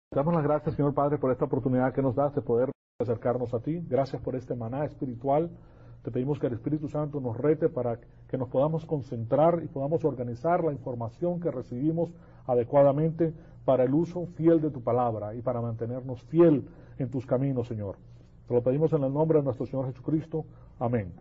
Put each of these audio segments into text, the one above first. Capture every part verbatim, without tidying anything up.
Damos las gracias, Señor Padre, por esta oportunidad que nos das de poder acercarnos a ti. Gracias por este maná espiritual. Te pedimos que el Espíritu Santo nos rete para que nos podamos concentrar y podamos organizar la información que recibimos adecuadamente para el uso fiel de tu palabra y para mantenernos fiel en tus caminos, Señor. Te lo pedimos en el nombre de nuestro Señor Jesucristo. Amén.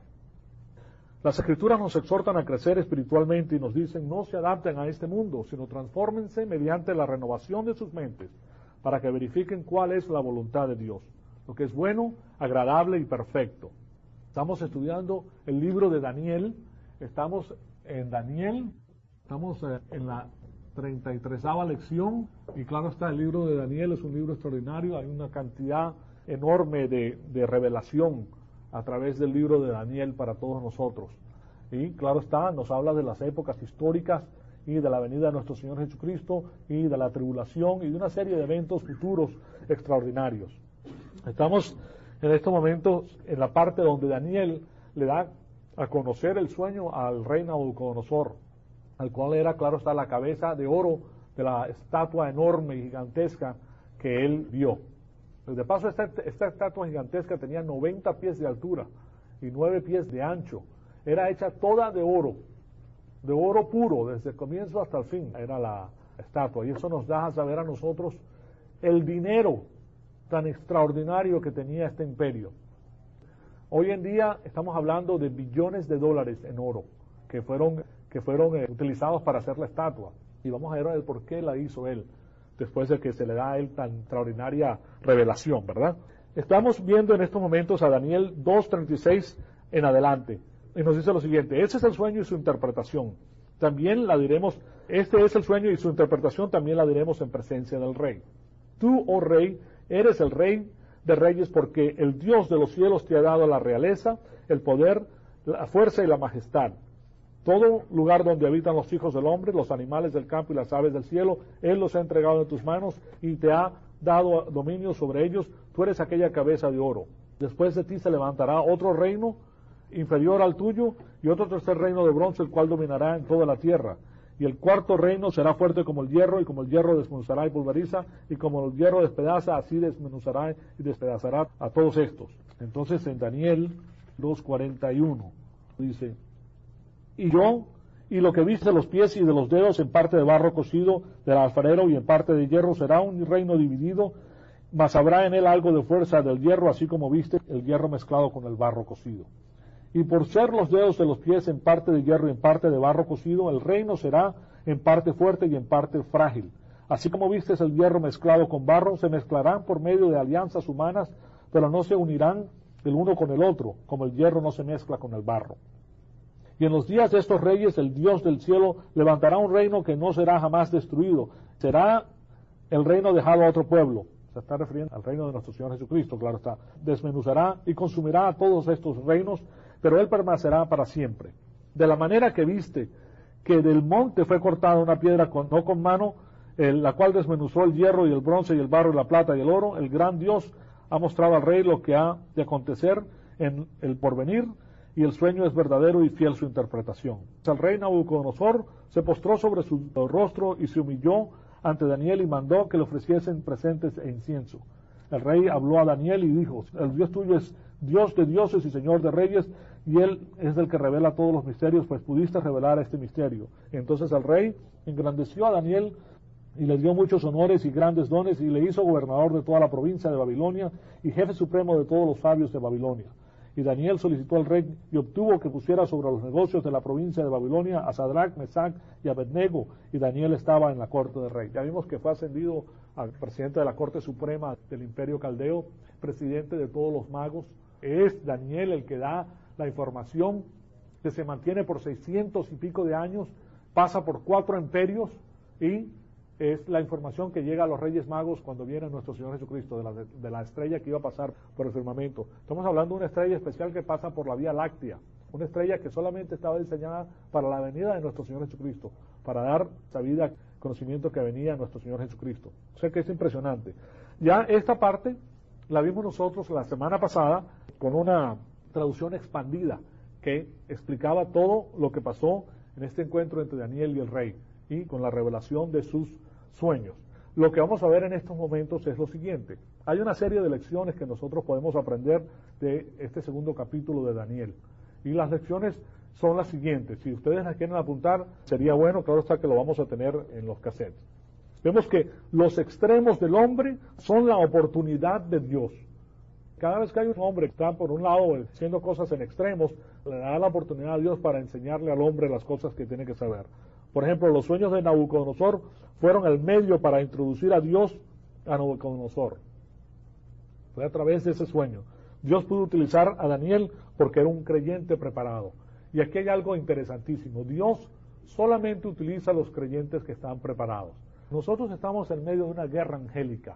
Las Escrituras nos exhortan a crecer espiritualmente y nos dicen: no se adapten a este mundo, sino transfórmense mediante la renovación de sus mentes, para que verifiquen cuál es la voluntad de Dios, lo que es bueno, agradable y perfecto. Estamos estudiando el libro de Daniel, estamos en Daniel, estamos en la treinta y tercera lección, y claro está, el libro de Daniel es un libro extraordinario, hay una cantidad enorme de, de revelación a través del libro de Daniel para todos nosotros. Y claro está, nos habla de las épocas históricas y de la venida de nuestro Señor Jesucristo y de la tribulación y de una serie de eventos futuros extraordinarios. Estamos en estos momentos en la parte donde Daniel le da a conocer el sueño al rey Nabucodonosor, al cual era, claro está, la cabeza de oro de la estatua enorme y gigantesca que él vio. De paso, esta, esta estatua gigantesca tenía noventa pies de altura y nueve pies de ancho. Era hecha toda de oro, de oro puro, desde el comienzo hasta el fin, era la estatua. Y eso nos da a saber a nosotros el dinero tan extraordinario que tenía este imperio. Hoy en día estamos hablando de billones de dólares en oro que fueron, que fueron eh, utilizados para hacer la estatua. Y vamos a ver el por qué la hizo él, después de que se le da a él tan extraordinaria revelación, ¿verdad? Estamos viendo en estos momentos a Daniel dos treinta y seis en adelante. Y nos dice lo siguiente: ese es el sueño y su interpretación. También la diremos, este es el sueño y su interpretación también la diremos en presencia del rey. Tú, oh rey, eres el rey de reyes, porque el Dios de los cielos te ha dado la realeza, el poder, la fuerza y la majestad. Todo lugar donde habitan los hijos del hombre, los animales del campo y las aves del cielo, Él los ha entregado en tus manos y te ha dado dominio sobre ellos. Tú eres aquella cabeza de oro. Después de ti se levantará otro reino inferior al tuyo, y otro tercer reino de bronce, el cual dominará en toda la tierra. Y el cuarto reino será fuerte como el hierro, y como el hierro desmenuzará y pulveriza, y como el hierro despedaza, así desmenuzará y despedazará a todos estos. Entonces en Daniel dos cuarenta y uno dice: y yo, y lo que viste de los pies y de los dedos, en parte de barro cocido del alfarero y en parte de hierro, será un reino dividido, mas habrá en él algo de fuerza del hierro, así como viste el hierro mezclado con el barro cocido. Y por ser los dedos de los pies en parte de hierro y en parte de barro cocido, el reino será en parte fuerte y en parte frágil. Así como vistes el hierro mezclado con barro, se mezclarán por medio de alianzas humanas, pero no se unirán el uno con el otro, como el hierro no se mezcla con el barro. Y en los días de estos reyes, el Dios del cielo levantará un reino que no será jamás destruido. Será el reino dejado a otro pueblo. Se está refiriendo al reino de nuestro Señor Jesucristo, claro está. Desmenuzará y consumirá a todos estos reinos, pero él permanecerá para siempre. De la manera que viste que del monte fue cortada una piedra con, no con mano, el, la cual desmenuzó el hierro y el bronce y el barro y la plata y el oro, el gran Dios ha mostrado al rey lo que ha de acontecer en el porvenir, y el sueño es verdadero y fiel su interpretación. El rey Nabucodonosor se postró sobre su rostro y se humilló ante Daniel y mandó que le ofreciesen presentes e incienso. El rey habló a Daniel y dijo: el Dios tuyo es Dios de dioses y Señor de reyes, y Él es el que revela todos los misterios, pues pudiste revelar este misterio. Entonces el rey engrandeció a Daniel y le dio muchos honores y grandes dones, y le hizo gobernador de toda la provincia de Babilonia y jefe supremo de todos los sabios de Babilonia. Y Daniel solicitó al rey y obtuvo que pusiera sobre los negocios de la provincia de Babilonia a Sadrach, Mesach y Abednego, y Daniel estaba en la corte del rey. Ya vimos que fue ascendido al presidente de la corte suprema del imperio caldeo, presidente de todos los magos. Es Daniel el que da la información que se mantiene por seiscientos y pico de años, pasa por cuatro imperios, y es la información que llega a los Reyes Magos cuando viene nuestro Señor Jesucristo, de la, de la estrella que iba a pasar por el firmamento. Estamos hablando de una estrella especial que pasa por la Vía Láctea, una estrella que solamente estaba diseñada para la venida de nuestro Señor Jesucristo, para dar sabida conocimiento que venía nuestro Señor Jesucristo. O sea que es impresionante. Ya esta parte la vimos nosotros la semana pasada con una traducción expandida que explicaba todo lo que pasó en este encuentro entre Daniel y el rey, y con la revelación de sus sueños. Lo que vamos a ver en estos momentos es lo siguiente. Hay una serie de lecciones que nosotros podemos aprender de este segundo capítulo de Daniel. Y las lecciones son las siguientes. Si ustedes las quieren apuntar, sería bueno, claro está que lo vamos a tener en los cassettes. Vemos que los extremos del hombre son la oportunidad de Dios. Cada vez que hay un hombre que está por un lado haciendo cosas en extremos, le da la oportunidad a Dios para enseñarle al hombre las cosas que tiene que saber. Por ejemplo, los sueños de Nabucodonosor fueron el medio para introducir a Dios a Nabucodonosor. Fue a través de ese sueño. Dios pudo utilizar a Daniel porque era un creyente preparado. Y aquí hay algo interesantísimo. Dios solamente utiliza a los creyentes que están preparados. Nosotros estamos en medio de una guerra angélica.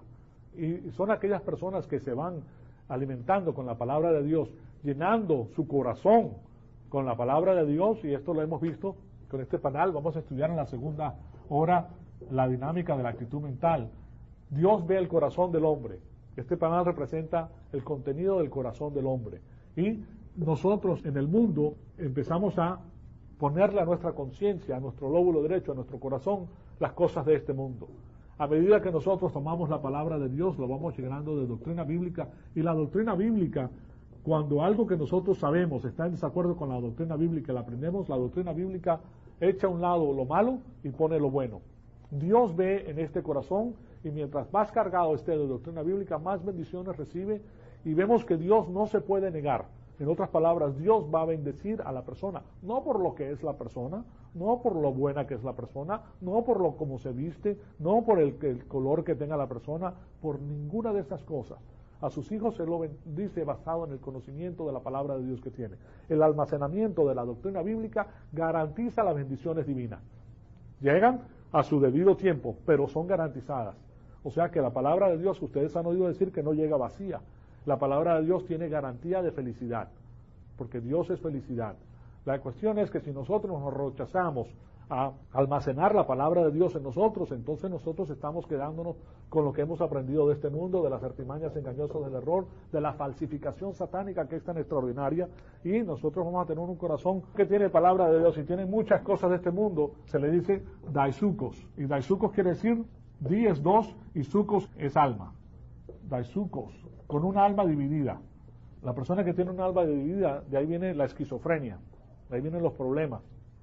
Y son aquellas personas que se van alimentando con la palabra de Dios, llenando su corazón con la palabra de Dios, y esto lo hemos visto con este panel. Vamos a estudiar en la segunda hora la dinámica de la actitud mental. Dios ve el corazón del hombre. Este panel representa el contenido del corazón del hombre. Y nosotros en el mundo empezamos a ponerle a nuestra conciencia, a nuestro lóbulo derecho, a nuestro corazón, las cosas de este mundo. A medida que nosotros tomamos la palabra de Dios, lo vamos llenando de doctrina bíblica, y la doctrina bíblica, cuando algo que nosotros sabemos está en desacuerdo con la doctrina bíblica, la aprendemos, la doctrina bíblica echa a un lado lo malo y pone lo bueno. Dios ve en este corazón, y mientras más cargado esté de doctrina bíblica, más bendiciones recibe, y vemos que Dios no se puede negar. En otras palabras, Dios va a bendecir a la persona, no por lo que es la persona, no por lo buena que es la persona, no por lo como se viste, no por el, el color que tenga la persona, por ninguna de esas cosas. A sus hijos se lo bendice basado en el conocimiento de la palabra de Dios que tiene. El almacenamiento de la doctrina bíblica garantiza las bendiciones divinas. Llegan a su debido tiempo, pero son garantizadas. O sea que la palabra de Dios, ustedes han oído decir que no llega vacía. La palabra de Dios tiene garantía de felicidad, porque Dios es felicidad. La cuestión es que si nosotros nos rechazamos a almacenar la palabra de Dios en nosotros, entonces nosotros estamos quedándonos con lo que hemos aprendido de este mundo, de las artimañas engañosas del error, de la falsificación satánica que es tan extraordinaria, y nosotros vamos a tener un corazón que tiene palabra de Dios y tiene muchas cosas de este mundo. Se le dice daisucos, y daisucos quiere decir di es dos y sucos es alma. Daisucos, con un alma dividida. La persona que tiene un alma dividida, de ahí viene la esquizofrenia, de ahí vienen los problemas.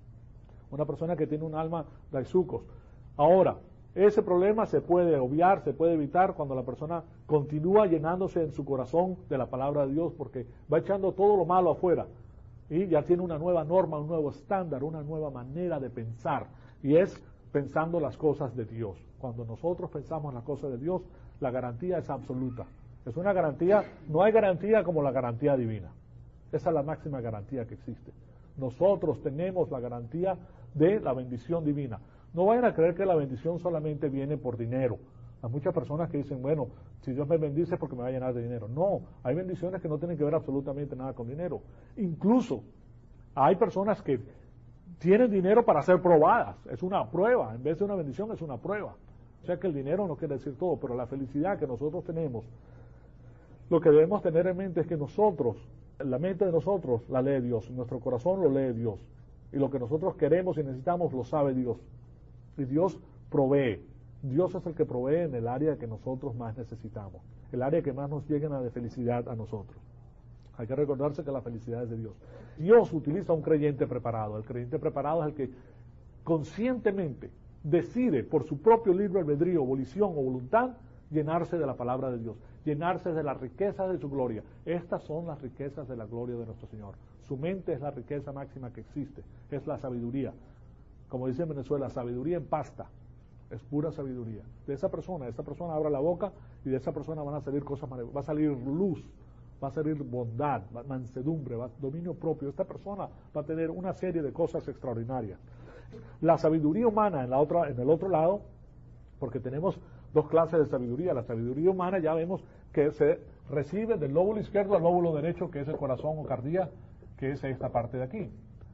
Una persona que tiene un alma daisucos. Ahora, ese problema se puede obviar, se puede evitar cuando la persona continúa llenándose en su corazón de la palabra de Dios, porque va echando todo lo malo afuera y ya tiene una nueva norma, un nuevo estándar, una nueva manera de pensar, y es pensando las cosas de Dios. Cuando nosotros pensamos las cosas de Dios, la garantía es absoluta. Es una garantía, no hay garantía como la garantía divina. Esa es la máxima garantía que existe. Nosotros tenemos la garantía de la bendición divina. No vayan a creer que la bendición solamente viene por dinero. Hay muchas personas que dicen, bueno, si Dios me bendice es porque me va a llenar de dinero. No, hay bendiciones que no tienen que ver absolutamente nada con dinero. Incluso hay personas que tienen dinero para ser probadas. Es una prueba, en vez de una bendición es una prueba. O sea que el dinero no quiere decir todo, pero la felicidad que nosotros tenemos, lo que debemos tener en mente es que nosotros, la mente de nosotros la lee Dios, nuestro corazón lo lee Dios, y lo que nosotros queremos y necesitamos lo sabe Dios, y Dios provee. Dios es el que provee en el área que nosotros más necesitamos, el área que más nos llena de felicidad a nosotros. Hay que recordarse que la felicidad es de Dios. Dios utiliza a un creyente preparado. El creyente preparado es el que conscientemente decide por su propio libre albedrío, volición o voluntad llenarse de la palabra de Dios, llenarse de las riquezas de su gloria. Estas son las riquezas de la gloria de nuestro Señor. Su mente es la riqueza máxima que existe, es la sabiduría. Como dice en Venezuela, sabiduría en pasta, es pura sabiduría. De esa persona, esa persona abre la boca y de esa persona van a salir cosas maravillosas, va a salir luz, va a salir bondad, mansedumbre, va, dominio propio. Esta persona va a tener una serie de cosas extraordinarias. La sabiduría humana en, la otra, en el otro lado, porque tenemos dos clases de sabiduría. La sabiduría humana ya vemos que se recibe del lóbulo izquierdo al lóbulo derecho, que es el corazón o cardía, que es esta parte de aquí.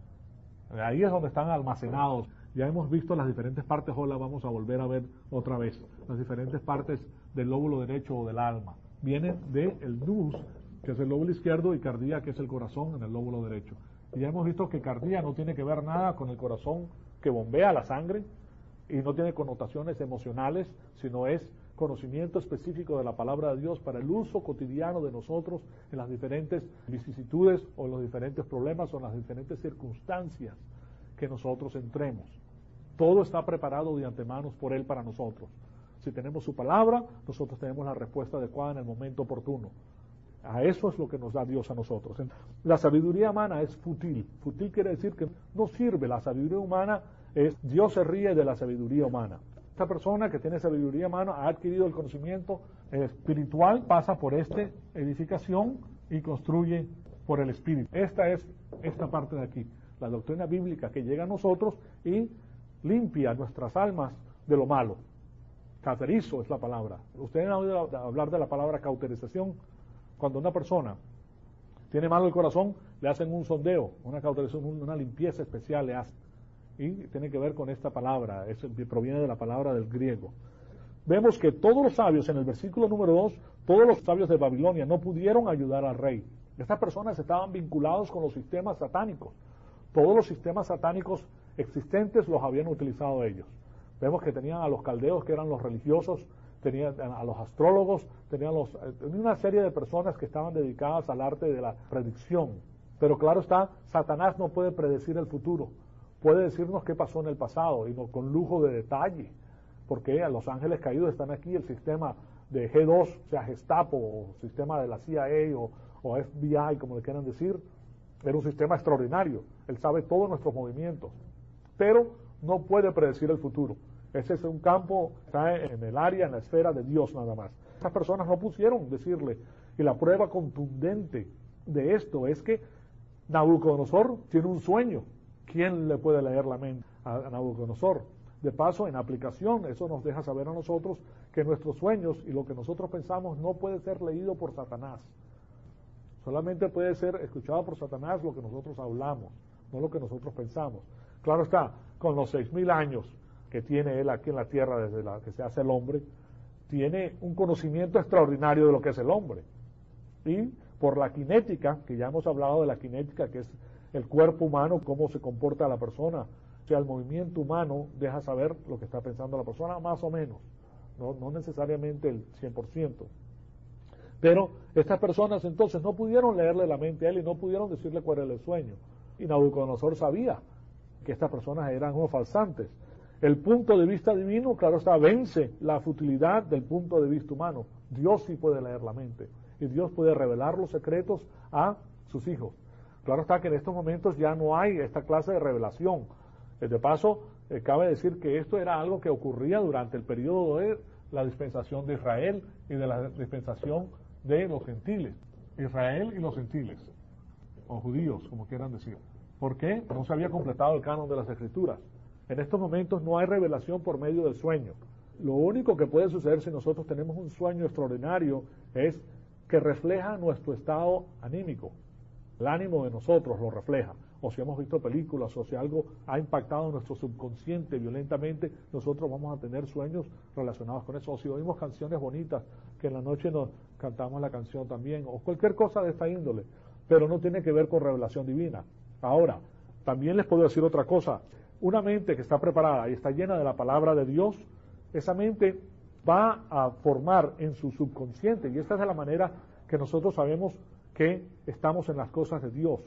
Ahí es donde están almacenados. Ya hemos visto las diferentes partes, o las vamos a volver a ver otra vez. Las diferentes partes del lóbulo derecho o del alma. Vienen del nous, que es el lóbulo izquierdo, y cardía, que es el corazón en el lóbulo derecho. Y ya hemos visto que cardía no tiene que ver nada con el corazón que bombea la sangre, y no tiene connotaciones emocionales, sino es conocimiento específico de la palabra de Dios para el uso cotidiano de nosotros en las diferentes vicisitudes o en los diferentes problemas o en las diferentes circunstancias que nosotros entremos. Todo está preparado de antemano por Él para nosotros. Si tenemos su palabra, nosotros tenemos la respuesta adecuada en el momento oportuno. A eso es lo que nos da Dios a nosotros. La sabiduría humana es fútil. Fútil quiere decir que no sirve. La sabiduría humana es, Dios se ríe de la sabiduría humana. Esta persona que tiene sabiduría humana ha adquirido el conocimiento espiritual, pasa por esta edificación y construye por el Espíritu. Esta es esta parte de aquí, la doctrina bíblica que llega a nosotros y limpia nuestras almas de lo malo. Cauterizo es la palabra. Ustedes han oído hablar de la palabra cauterización. Cuando una persona tiene malo el corazón, le hacen un sondeo, una cauterización, una limpieza especial le hacen. Y tiene que ver con esta palabra, es, proviene de la palabra del griego. Vemos que todos los sabios, en el versículo número dos, todos los sabios de Babilonia no pudieron ayudar al rey. Estas personas estaban vinculados con los sistemas satánicos. Todos los sistemas satánicos existentes los habían utilizado ellos. Vemos que tenían a los caldeos, que eran los religiosos, tenían a los astrólogos, tenían los, una serie de personas que estaban dedicadas al arte de la predicción. Pero claro está, Satanás no puede predecir el futuro. Puede decirnos qué pasó en el pasado, y no con lujo de detalle, porque los ángeles caídos están aquí, el sistema de G dos, o sea, Gestapo, o sistema de la C I A o, o F B I, como le quieran decir, era un sistema extraordinario. Él sabe todos nuestros movimientos, pero no puede predecir el futuro. Ese es un campo, está en el área, en la esfera de Dios nada más. Estas personas no pusieron decirle, y la prueba contundente de esto es que Nabucodonosor tiene un sueño. ¿Quién le puede leer la mente a Nabucodonosor? De paso, en aplicación, eso nos deja saber a nosotros que nuestros sueños y lo que nosotros pensamos no puede ser leído por Satanás. Solamente puede ser escuchado por Satanás lo que nosotros hablamos, no lo que nosotros pensamos. Claro está, con los seis mil años que tiene él aquí en la tierra desde la que se hace el hombre, tiene un conocimiento extraordinario de lo que es el hombre. Y por la cinética, que ya hemos hablado de la cinética, que es el cuerpo humano, cómo se comporta la persona, o sea, el movimiento humano deja saber lo que está pensando la persona, más o menos, no, no necesariamente el cien por ciento. Pero estas personas entonces no pudieron leerle la mente a él y no pudieron decirle cuál era el sueño. Y Nabucodonosor sabía que estas personas eran unos falsantes. El punto de vista divino, claro está, vence la futilidad del punto de vista humano. Dios sí puede leer la mente y Dios puede revelar los secretos a sus hijos. Claro está que en estos momentos ya no hay esta clase de revelación. De paso, eh, cabe decir que esto era algo que ocurría durante el periodo de la dispensación de Israel y de la dispensación de los gentiles. Israel y los gentiles, o judíos, como quieran decir. ¿Por qué? No se había completado el canon de las Escrituras. En estos momentos no hay revelación por medio del sueño. Lo único que puede suceder si nosotros tenemos un sueño extraordinario es que refleja nuestro estado anímico. El ánimo de nosotros lo refleja. O si hemos visto películas, o si algo ha impactado nuestro subconsciente violentamente, nosotros vamos a tener sueños relacionados con eso. O si oímos canciones bonitas, que en la noche nos cantamos la canción también, o cualquier cosa de esta índole, pero no tiene que ver con revelación divina. Ahora, también les puedo decir otra cosa. Una mente que está preparada y está llena de la palabra de Dios, esa mente va a formar en su subconsciente, y esta es de la manera que nosotros sabemos que estamos en las cosas de Dios.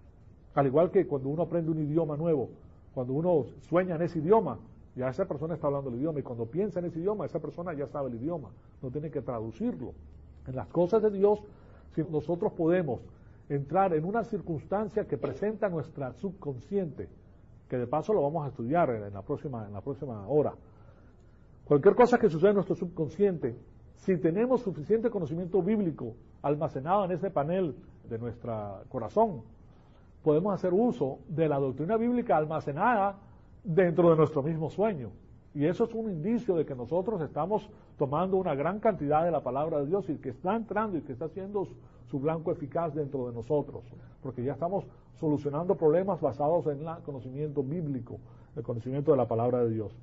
Al igual que cuando uno aprende un idioma nuevo, cuando uno sueña en ese idioma, ya esa persona está hablando el idioma, y cuando piensa en ese idioma, esa persona ya sabe el idioma, no tiene que traducirlo. En las cosas de Dios, si nosotros podemos entrar en una circunstancia que presenta nuestra subconsciente, que de paso lo vamos a estudiar en la próxima, en la próxima hora. Cualquier cosa que suceda en nuestro subconsciente, si tenemos suficiente conocimiento bíblico almacenado en ese panel de nuestro corazón, podemos hacer uso de la doctrina bíblica almacenada dentro de nuestro mismo sueño. Y eso es un indicio de que nosotros estamos tomando una gran cantidad de la palabra de Dios y que está entrando y que está haciendo su blanco eficaz dentro de nosotros, porque ya estamos solucionando problemas basados en el conocimiento bíblico, el conocimiento de la palabra de Dios.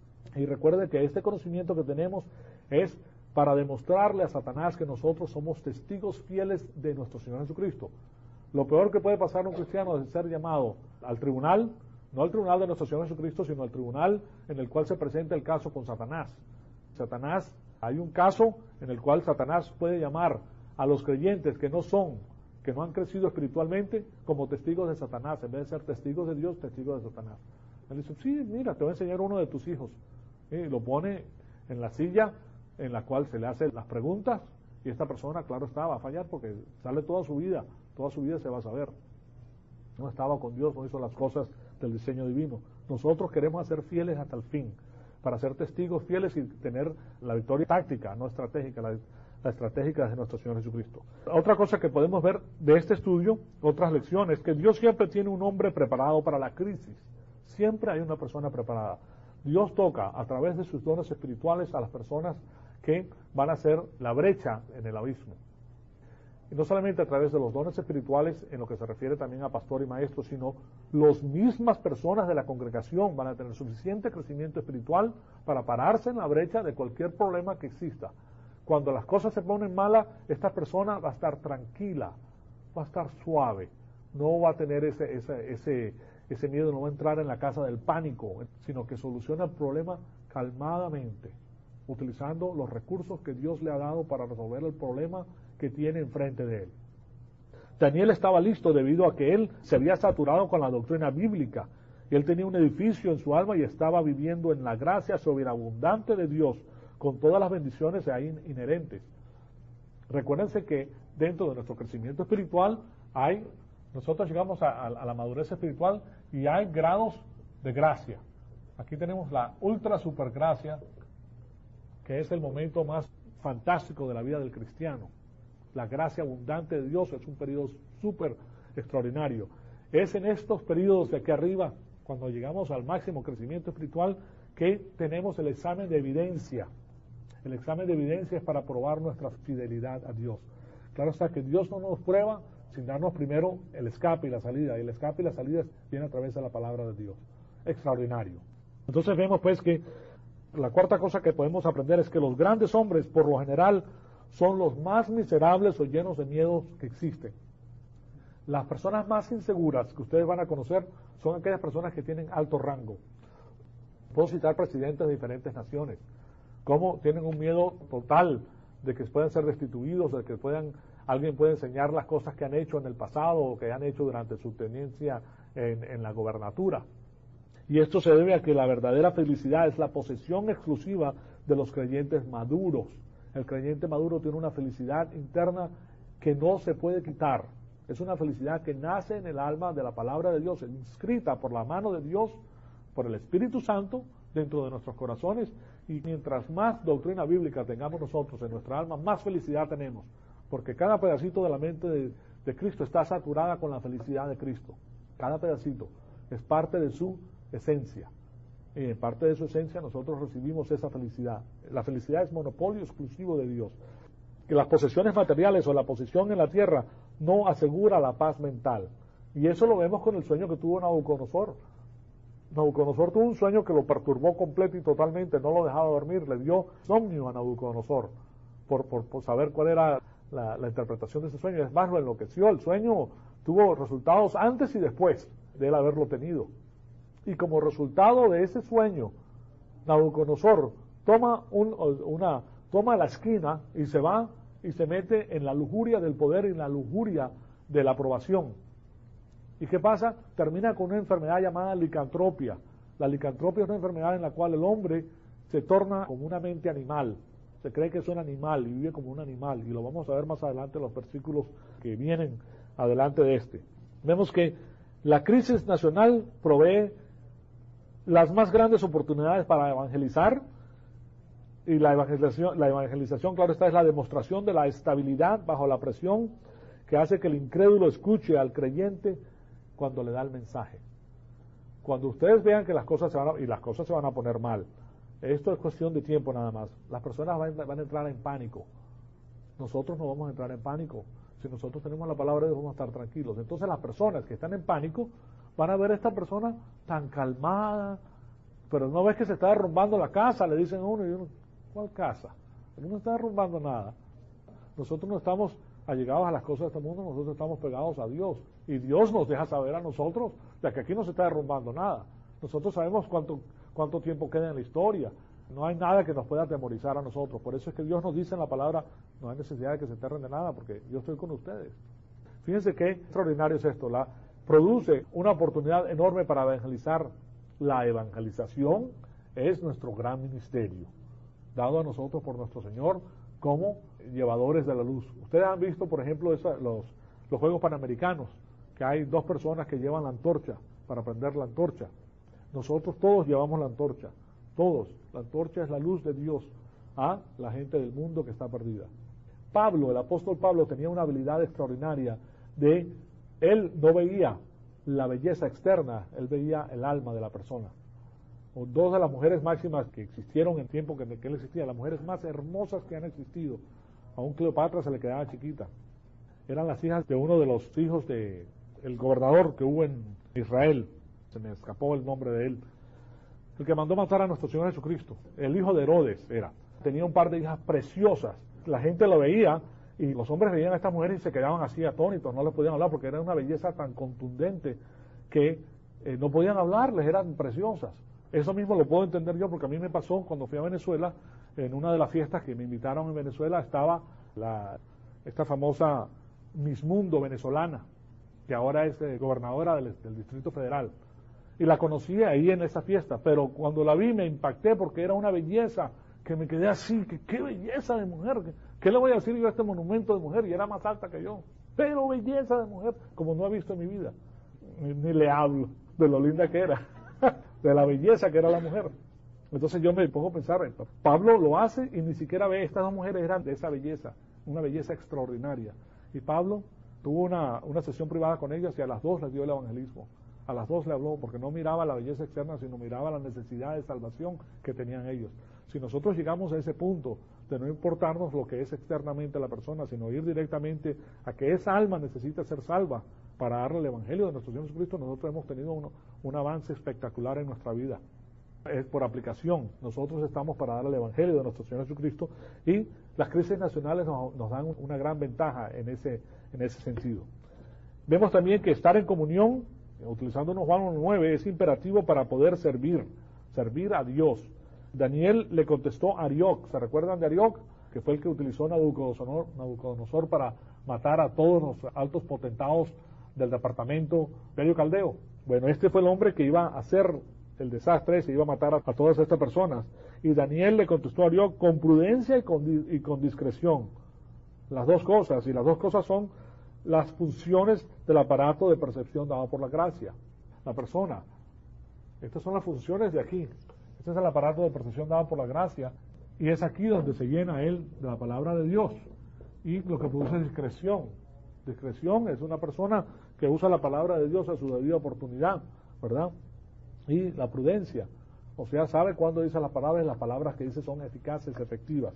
Y recuerde que este conocimiento que tenemos es para demostrarle a Satanás que nosotros somos testigos fieles de nuestro Señor Jesucristo. Lo peor que puede pasar a un cristiano es ser llamado al tribunal No al tribunal de nuestro Señor Jesucristo, sino al tribunal en el cual se presenta el caso con Satanás. Satanás, hay un caso en el cual Satanás puede llamar a los creyentes que no son, que no han crecido espiritualmente, como testigos de Satanás, en vez de ser testigos de Dios, testigos de Satanás. Él dice, sí, mira, te voy a enseñar uno de tus hijos. Y lo pone en la silla en la cual se le hacen las preguntas, y esta persona, claro está, va a fallar porque sale toda su vida, toda su vida se va a saber. No estaba con Dios, no hizo las cosas del diseño divino. Nosotros queremos ser fieles hasta el fin, para ser testigos fieles y tener la victoria táctica, no estratégica, la, la estratégica de nuestro Señor Jesucristo. Otra cosa que podemos ver de este estudio, otras lecciones, que Dios siempre tiene un hombre preparado para la crisis. Siempre hay una persona preparada. Dios toca a través de sus dones espirituales a las personas que van a hacer la brecha en el abismo. Y no solamente a través de los dones espirituales, en lo que se refiere también a pastor y maestro, sino las mismas personas de la congregación van a tener suficiente crecimiento espiritual para pararse en la brecha de cualquier problema que exista. Cuando las cosas se ponen malas, esta persona va a estar tranquila, va a estar suave, no va a tener ese, ese, ese, ese miedo, no va a entrar en la casa del pánico, sino que soluciona el problema calmadamente, utilizando los recursos que Dios le ha dado para resolver el problema que tiene enfrente de él. Daniel estaba listo debido a que él se había saturado con la doctrina bíblica, y él tenía un edificio en su alma y estaba viviendo en la gracia sobreabundante de Dios, con todas las bendiciones ahí inherentes. Recuérdense que dentro de nuestro crecimiento espiritual hay, nosotros llegamos a, a, a la madurez espiritual y hay grados de gracia. Aquí tenemos la ultra super gracia, que es el momento más fantástico de la vida del cristiano. La gracia abundante de Dios es un periodo súper extraordinario. Es en estos periodos de aquí arriba, cuando llegamos al máximo crecimiento espiritual, que tenemos el examen de evidencia. El examen de evidencia es para probar nuestra fidelidad a Dios. Claro está que Dios no nos prueba sin darnos primero el escape y la salida. Y el escape y la salida viene a través de la palabra de Dios. Extraordinario. Entonces vemos pues que la cuarta cosa que podemos aprender es que los grandes hombres, por lo general, son los más miserables o llenos de miedos que existen. Las personas más inseguras que ustedes van a conocer son aquellas personas que tienen alto rango. Puedo citar presidentes de diferentes naciones, como tienen un miedo total de que puedan ser destituidos, de que puedan, alguien puede enseñar las cosas que han hecho en el pasado o que han hecho durante su tenencia en, en la gobernatura. Y esto se debe a que la verdadera felicidad es la posesión exclusiva de los creyentes maduros. El creyente maduro tiene una felicidad interna que no se puede quitar. Es una felicidad que nace en el alma de la palabra de Dios, inscrita por la mano de Dios, por el Espíritu Santo, dentro de nuestros corazones. Y mientras más doctrina bíblica tengamos nosotros en nuestra alma, más felicidad tenemos. Porque cada pedacito de la mente de, de Cristo está saturada con la felicidad de Cristo. Cada pedacito es parte de su esencia. Y en parte de su esencia nosotros recibimos esa felicidad. La felicidad es monopolio exclusivo de Dios. Que las posesiones materiales o la posición en la tierra no asegura la paz mental. Y eso lo vemos con el sueño que tuvo Nabucodonosor. Nabucodonosor tuvo un sueño que lo perturbó completo y totalmente, no lo dejaba dormir, le dio insomnio a Nabucodonosor por, por, por saber cuál era la, la interpretación de ese sueño. Es más, lo enloqueció. El sueño tuvo resultados antes y después de él haberlo tenido. Y como resultado de ese sueño, Nabucodonosor toma, un, una, toma la esquina y se va y se mete en la lujuria del poder y en la lujuria de la aprobación. ¿Y qué pasa? Termina con una enfermedad llamada licantropia. La licantropia es una enfermedad en la cual el hombre se torna como una mente animal. Se cree que es un animal y vive como un animal. Y lo vamos a ver más adelante en los versículos que vienen adelante de este. Vemos que la crisis nacional provee las más grandes oportunidades para evangelizar, y la evangelización, la evangelización, claro está, es la demostración de la estabilidad bajo la presión que hace que el incrédulo escuche al creyente cuando le da el mensaje. Cuando ustedes vean que las cosas se van a, y las cosas se van a poner mal, esto es cuestión de tiempo nada más, las personas van, van a entrar en pánico. Nosotros no vamos a entrar en pánico. Si nosotros tenemos la palabra de Dios, vamos a estar tranquilos. Entonces las personas que están en pánico van a ver a esta persona tan calmada, pero no ves que se está derrumbando la casa, le dicen a uno, y uno, ¿cuál casa? Aquí no está derrumbando nada. Nosotros no estamos allegados a las cosas de este mundo, nosotros estamos pegados a Dios. Y Dios nos deja saber a nosotros de que aquí no se está derrumbando nada. Nosotros sabemos cuánto, cuánto tiempo queda en la historia. No hay nada que nos pueda atemorizar a nosotros. Por eso es que Dios nos dice en la palabra, no hay necesidad de que se aterren de nada, porque yo estoy con ustedes. Fíjense qué extraordinario es esto. La, produce una oportunidad enorme para evangelizar. La evangelización es nuestro gran ministerio, dado a nosotros por nuestro Señor como llevadores de la luz. Ustedes han visto, por ejemplo, esa, los, los Juegos Panamericanos, que hay dos personas que llevan la antorcha para prender la antorcha. Nosotros todos llevamos la antorcha, todos. La antorcha es la luz de Dios a la gente del mundo que está perdida. Pablo, el apóstol Pablo, tenía una habilidad extraordinaria de, él no veía la belleza externa, él veía el alma de la persona. Dos de las mujeres máximas que existieron en el tiempo que, que él existía, las mujeres más hermosas que han existido, aún Cleopatra se le quedaba chiquita, eran las hijas de uno de los hijos de el gobernador que hubo en Israel, se me escapó el nombre de él, el que mandó matar a nuestro Señor Jesucristo, el hijo de Herodes era, tenía un par de hijas preciosas, la gente lo veía y los hombres veían a estas mujeres y se quedaban así atónitos, no les podían hablar porque era una belleza tan contundente que eh, no podían hablar, les eran preciosas. Eso mismo lo puedo entender yo porque a mí me pasó cuando fui a Venezuela, en una de las fiestas que me invitaron en Venezuela estaba la, esta famosa Miss Mundo venezolana, que ahora es eh, gobernadora del, del Distrito Federal. Y la conocí ahí en esa fiesta, pero cuando la vi me impacté porque era una belleza que me quedé así, que qué belleza de mujer, que, ¿qué le voy a decir yo a este monumento de mujer? Y era más alta que yo, pero belleza de mujer, como no he visto en mi vida, ni, ni le hablo de lo linda que era, de la belleza que era la mujer. Entonces yo me pongo a pensar, Pablo lo hace y ni siquiera ve, estas dos mujeres eran de esa belleza, una belleza extraordinaria. Y Pablo tuvo una, una sesión privada con ellas y a las dos les dio el evangelismo. A las dos le habló porque no miraba la belleza externa, sino miraba la necesidad de salvación que tenían ellos. Si nosotros llegamos a ese punto de no importarnos lo que es externamente la persona, sino ir directamente a que esa alma necesita ser salva para darle el evangelio de nuestro Señor Jesucristo, nosotros hemos tenido uno, un avance espectacular en nuestra vida. Es por aplicación. Nosotros estamos para dar el evangelio de nuestro Señor Jesucristo y las crisis nacionales nos, nos dan una gran ventaja en ese, en ese sentido. Vemos también que estar en comunión, utilizando Juan uno nueve, es imperativo para poder servir, servir a Dios. Daniel le contestó a Arioc, ¿se recuerdan de Arioc? Que fue el que utilizó Nabucodonosor, Nabucodonosor para matar a todos los altos potentados del departamento Imperio Caldeo. Bueno, este fue el hombre que iba a hacer el desastre, se iba a matar a, a todas estas personas. Y Daniel le contestó a Arioc con prudencia y con, y con discreción. Las dos cosas, y las dos cosas son las funciones del aparato de percepción dado por la gracia. La persona. Estas son las funciones de aquí. Este es el aparato de percepción dado por la gracia. Y es aquí donde se llena él de la palabra de Dios. Y lo que produce es discreción. Discreción es una persona que usa la palabra de Dios a su debida oportunidad, ¿verdad? Y la prudencia. O sea, sabe cuándo dice las palabras y las palabras que dice son eficaces, efectivas.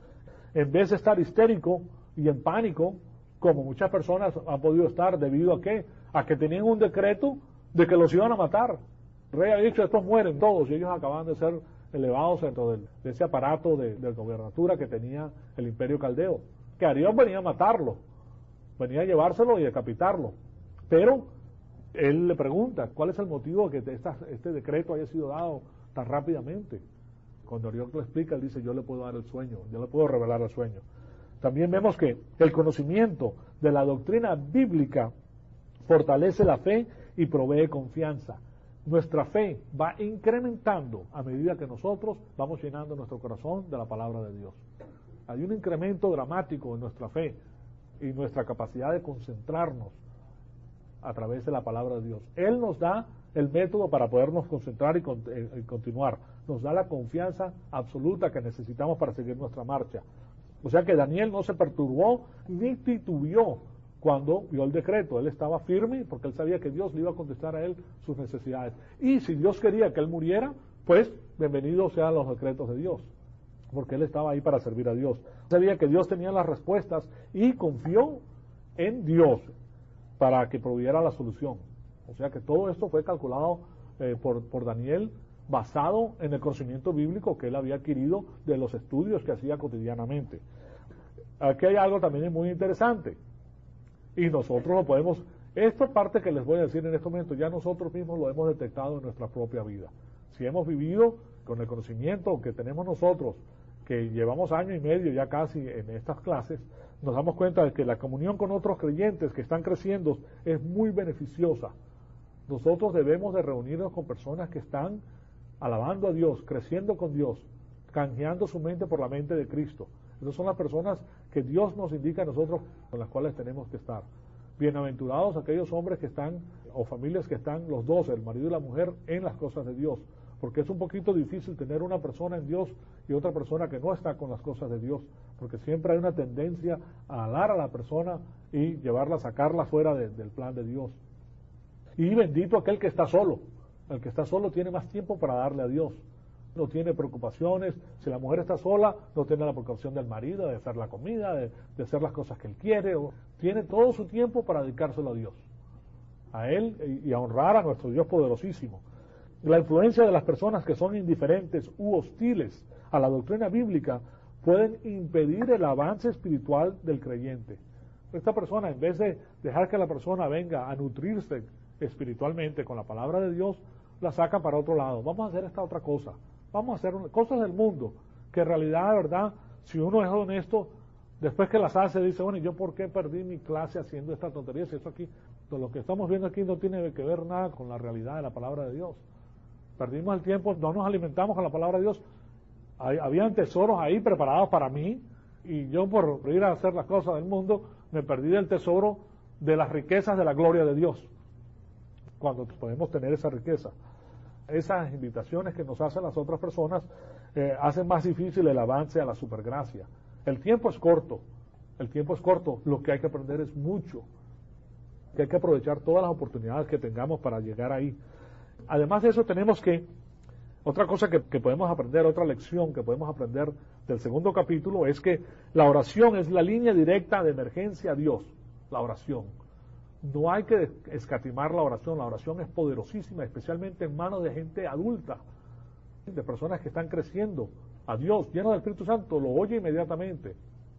En vez de estar histérico y en pánico, como muchas personas han podido estar debido a qué, a que tenían un decreto de que los iban a matar. El rey ha dicho, estos mueren todos, y ellos acaban de ser elevados dentro del, de ese aparato de, de gobernatura que tenía el Imperio Caldeo. Que Arioc venía a matarlo, venía a llevárselo y decapitarlo. Pero él le pregunta, ¿cuál es el motivo de que esta, este decreto haya sido dado tan rápidamente? Cuando Arioc le explica, él dice, yo le puedo dar el sueño, yo le puedo revelar el sueño. También vemos que el conocimiento de la doctrina bíblica fortalece la fe y provee confianza. Nuestra fe va incrementando a medida que nosotros vamos llenando nuestro corazón de la palabra de Dios. Hay un incremento dramático en nuestra fe y nuestra capacidad de concentrarnos a través de la palabra de Dios. Él nos da el método para podernos concentrar y, con, eh, y continuar. Nos da la confianza absoluta que necesitamos para seguir nuestra marcha. O sea que Daniel no se perturbó ni titubeó cuando vio el decreto. Él estaba firme porque él sabía que Dios le iba a contestar a él sus necesidades. Y si Dios quería que él muriera, pues bienvenidos sean los decretos de Dios, porque él estaba ahí para servir a Dios. Sabía que Dios tenía las respuestas y confió en Dios para que proveyera la solución. O sea que todo esto fue calculado eh, por, por Daniel basado en el conocimiento bíblico que él había adquirido de los estudios que hacía cotidianamente. aquí hay algo también muy interesante. Y nosotros lo podemos, esta parte que les voy a decir en este momento, ya nosotros mismos lo hemos detectado en nuestra propia vida. Si hemos vivido con el conocimiento que tenemos nosotros, que llevamos año y medio ya casi en estas clases, nos damos cuenta de que la comunión con otros creyentes que están creciendo es muy beneficiosa. Nosotros debemos de reunirnos con personas que están alabando a Dios, creciendo con Dios, canjeando su mente por la mente de Cristo. Esas son las personas que Dios nos indica a nosotros con las cuales tenemos que estar. Bienaventurados aquellos hombres que están, o familias que están los dos, el marido y la mujer, en las cosas de Dios. Porque es un poquito difícil tener una persona en Dios y otra persona que no está con las cosas de Dios. Porque siempre hay una tendencia a alar a la persona y llevarla, sacarla fuera de, del plan de Dios. Y bendito aquel que está solo. El que está solo tiene más tiempo para darle a Dios. No tiene preocupaciones. Si la mujer está sola, no tiene la preocupación del marido, de hacer la comida, de, de hacer las cosas que él quiere. O, tiene todo su tiempo para dedicárselo a Dios, a él y a honrar a nuestro Dios poderosísimo. La influencia de las personas que son indiferentes u hostiles a la doctrina bíblica pueden impedir el avance espiritual del creyente. Esta persona, en vez de dejar que la persona venga a nutrirse espiritualmente con la palabra de Dios, la saca para otro lado. Vamos a hacer esta otra cosa. Vamos a hacer una, cosas del mundo, que en realidad, de verdad, si uno es honesto, después que las hace, dice, bueno, ¿y yo por qué perdí mi clase haciendo esta tontería? Si eso aquí, lo que estamos viendo aquí no tiene que ver nada con la realidad de la palabra de Dios. Perdimos el tiempo, no nos alimentamos con la palabra de Dios. Hay, habían tesoros ahí preparados para mí, y yo por ir a hacer las cosas del mundo, me perdí del tesoro de las riquezas de la gloria de Dios. Cuando podemos tener esa riqueza. Esas invitaciones que nos hacen las otras personas eh, hacen más difícil el avance a la supergracia. El tiempo es corto, el tiempo es corto, lo que hay que aprender es mucho, que hay que aprovechar todas las oportunidades que tengamos para llegar ahí. Además de eso tenemos que, otra cosa que, que podemos aprender, otra lección que podemos aprender del segundo capítulo es que la oración es la línea directa de emergencia a Dios, la oración. No hay que escatimar la oración, la oración es poderosísima, especialmente en manos de gente adulta, de personas que están creciendo a Dios, llenos del Espíritu Santo, lo oye inmediatamente.